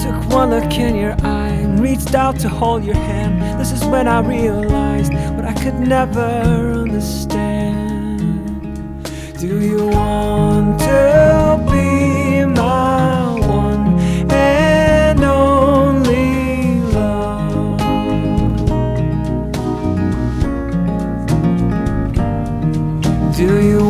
took one look in your eye and reached out to hold your hand. This is when I realized what I could never understand. Do you want to be my one and only love? Do you